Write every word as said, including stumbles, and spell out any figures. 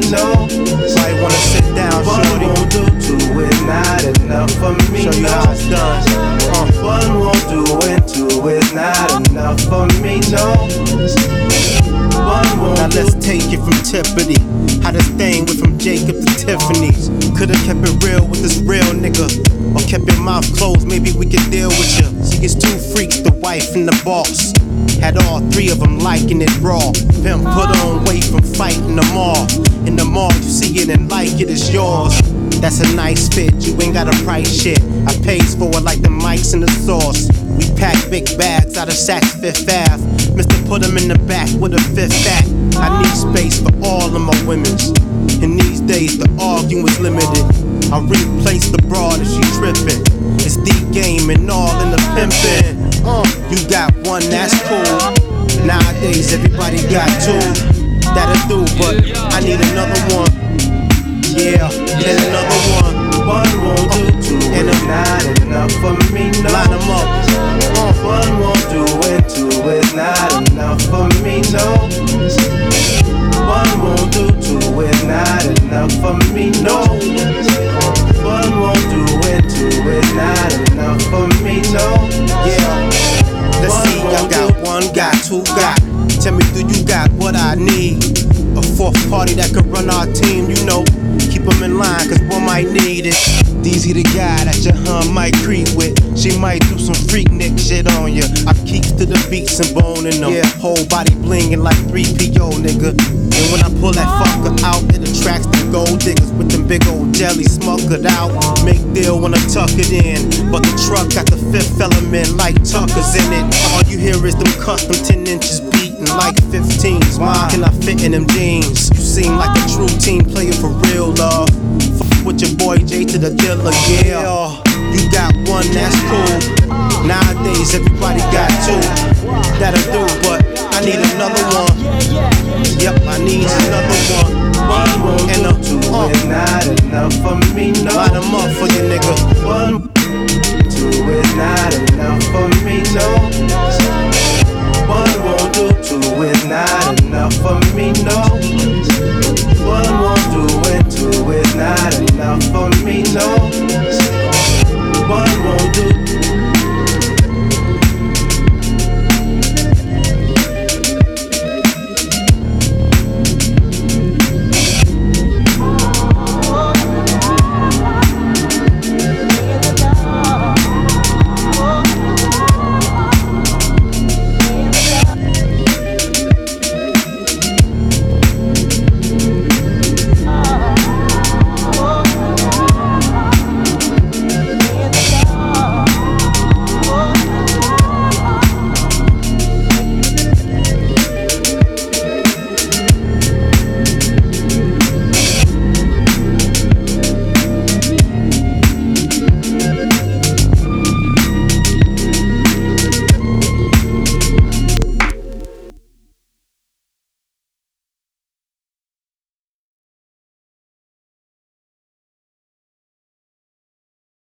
no. Might wanna sit down, One shorty. won't do, two is not enough for me, Show you no. how it's done. Uh. One won't do and two is not enough for me, no. One won't Now do. let's take it from Tiffany. How this thing went from Jacob to Tiffany's. Could've kept it real with this real nigga, or kept your mouth closed, maybe we could deal with ya. She gets two freaks, the wife and the boss. Had all three of them liking it raw. Pimp put on weight from fighting the mall. In the mall you see it and like it, it's yours. That's a nice fit, you ain't gotta price shit. I pays for it like the mics and the sauce. We pack big bags out of Saks Fifth Ave. Mister put them in the back with a fifth back. I need space for all of my women's. In these days the arguing's limited. I replace the broad if she trippin'. It's the game and all in the pimpin'. Uh, you got one, that's cool. Nowadays everybody got two. That'll do, but I need another one. Yeah, then another one. One won't do, two and is not enough for me, no. Line them up. Uh, one won't do and two is not enough for me, no. One won't do, two is not enough for me, no. One won't do and two is not enough for me, no. Yeah. Let's see, I got one, got two, got. Tell me, do you got what I need? A fourth party that could run our team, you know. Keep them in line, cause one might need it. Deezy the guy that your hun might creep with. She might do some freak nick shit on ya. I keeps to the beats and boning them. Yeah, whole body blingin' like three P O, nigga. And when I pull that fucker out, it attracts the gold diggers with them big old jelly smokered out. Make deal when I tuck it in, but the truck got the fifth element like Tucker's in it. All you hear is them custom ten inches beating like fifteens. Why can I fit in them jeans? You seem like a true team player for real, love. Fuck with your boy J to the dealer, yeah. You got one, that's cool. Nowadays everybody got two. That'll do, but I need another one. Yep, I need another one. One won't and do, a, two uh, is not enough for me, no. Line them up for you, nigga. One, two is not enough for me, no. One won't do, two is not